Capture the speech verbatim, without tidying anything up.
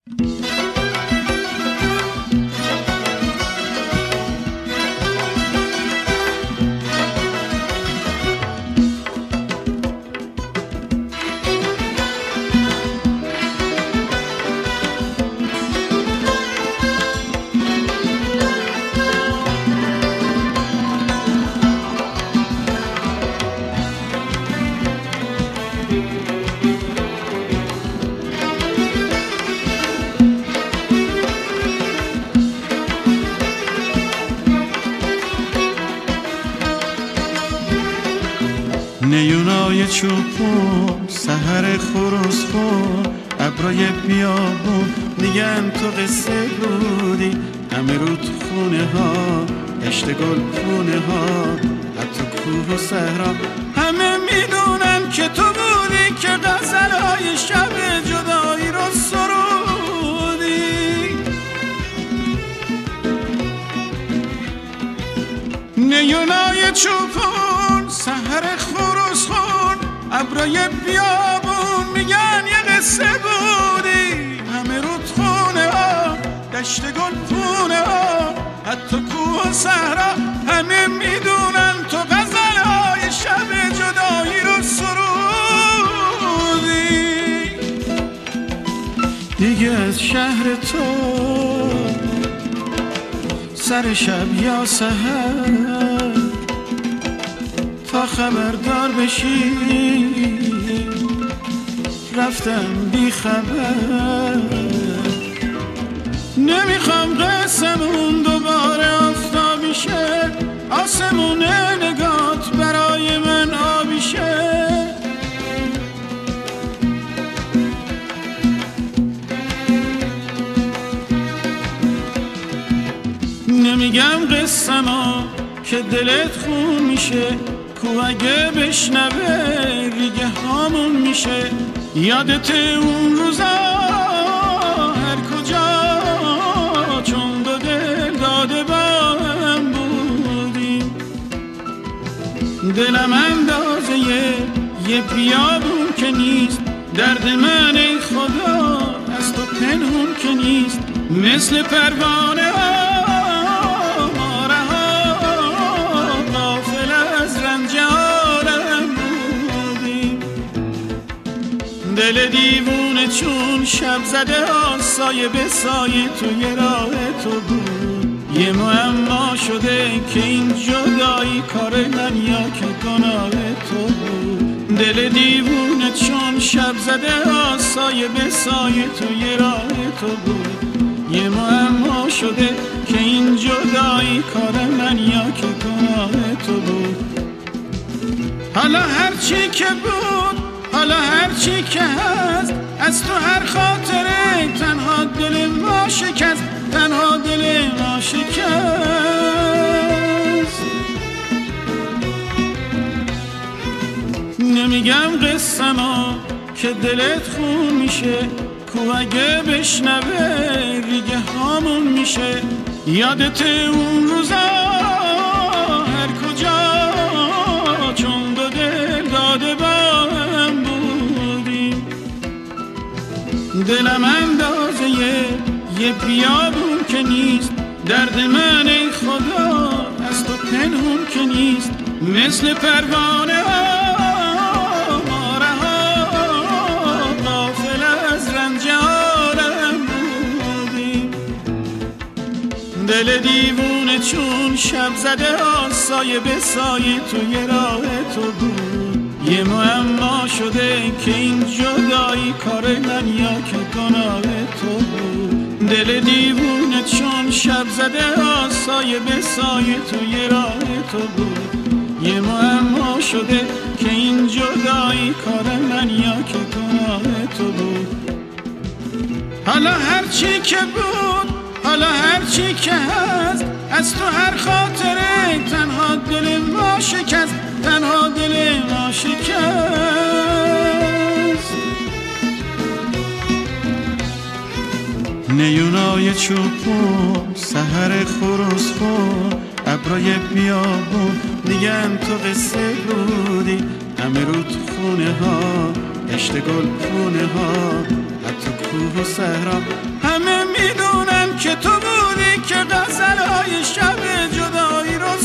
نیونای چوپون سحر خروس خون ابرای بیابون میگن تو قصه بودی همه رو تو خونه ها دشت گل پونه ها حتی کوه و صحرا همه میدونن که تو بودی که غزلهای شب جدایی رو سرودی. نیونای چوپون سحر خروس خون ابرای بیابون میگن یه قصه بودی همه رود خونه ها دشت گل پونه ها حتی کوه و صحرا همه میدونن تو غزلهای شب جدایی رو سرودی. دیگه از شهر تو سر شب یا سحر تا خبردار بشی رفتم بی خبر. نمیخوام قسمون دوباره آفتابی شه آسمون نگات برای من آبی شه. نمیگم قسمو که دلت خون میشه کو اگه بشنوه ریگه هامون میشه. یادت اون روزا هر کجا چون دو دل داده با هم بودیم دلم اندازه یه بیابون که نیست درد من ای خدا از تو پنهون که نیست مثل پروانه ها دل دیوونه چون شب زده ها سایه به سایه توی راه تو بود. یه معما شده که این جدایی کار من یا که گناه تو بود. دل دیوونه چون شب زده ها سایه به سایه توی راه تو بود. یه معما شده که این جدایی کار من یا که گناه تو بود. حالا هرچی که بود حالا هرچی که هست از تو هر خاطره تنها دل ما شکست تنها دل ما شکست. نمیگم قسمو که دلت خون میشه کو اگه بشنوه ریگه هامون میشه. یادت اون روزا هر کجا چون دو دل داده با دلم اندازه یه بیابون که نیست درد من ای خدا از تو پنهون که نیست مثل پروانه ها ما رها غافل از رنج عالم بودیم. دل دیوونه چون شب زده ها سایه به سایه توی راه تو بود. یه معما شده که این جدایی کار من یا که گناه تو بود. دل دیوونه چون شب زده ها سایه به سایه توی راه تو بود. یه معما شده که این جدایی کار من یا که گناه تو بود. حالا هرچی که بود حالا هرچی که هست از تو هر خاطره تنها دل ما شکست تنها دل ما شکست. نیونای چوپون سحر خروس خون ابرای بیابون میگن تو قصه بودی همه رو تو خونه ها دشت گل خونه ها حتی کوه و صحرا همه میدونن که تو بودی که غزل های شب جدایی رو